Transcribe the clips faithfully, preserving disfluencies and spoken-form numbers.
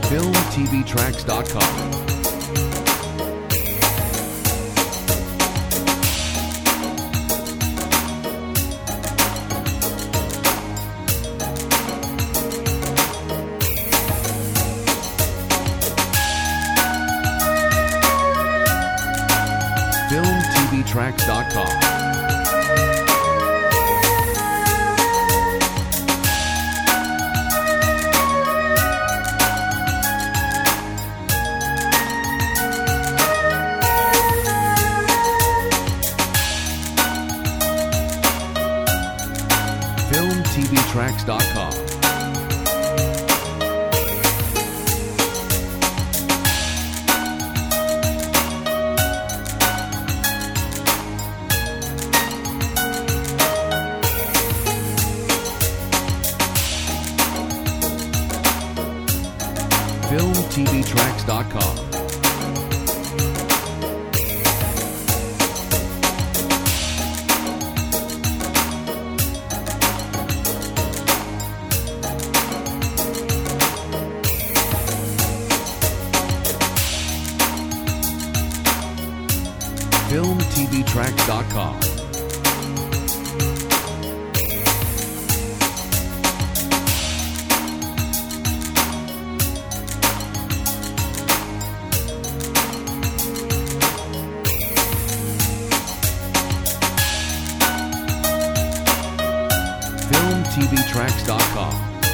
film t v tracks dot com. film t v tracks dot com. film t v tracks dot com. film t v tracks dot com. film t v tracks dot com. film t v tracks dot com.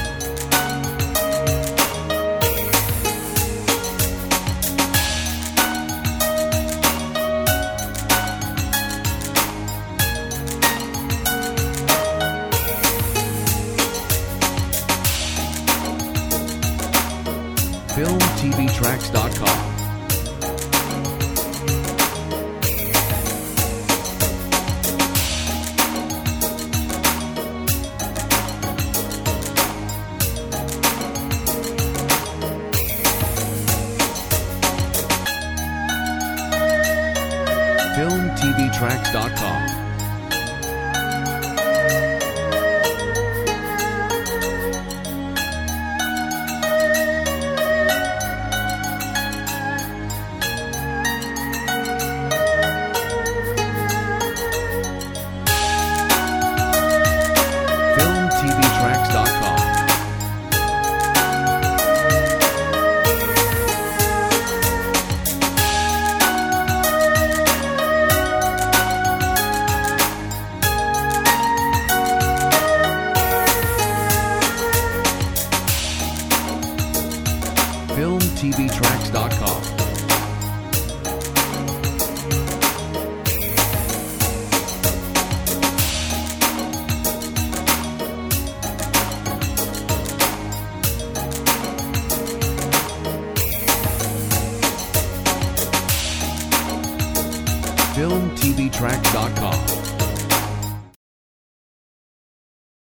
film t v tracks dot com. film t v tracks dot com. film t v tracks dot com. film t v tracks dot com. film t v tracks dot com.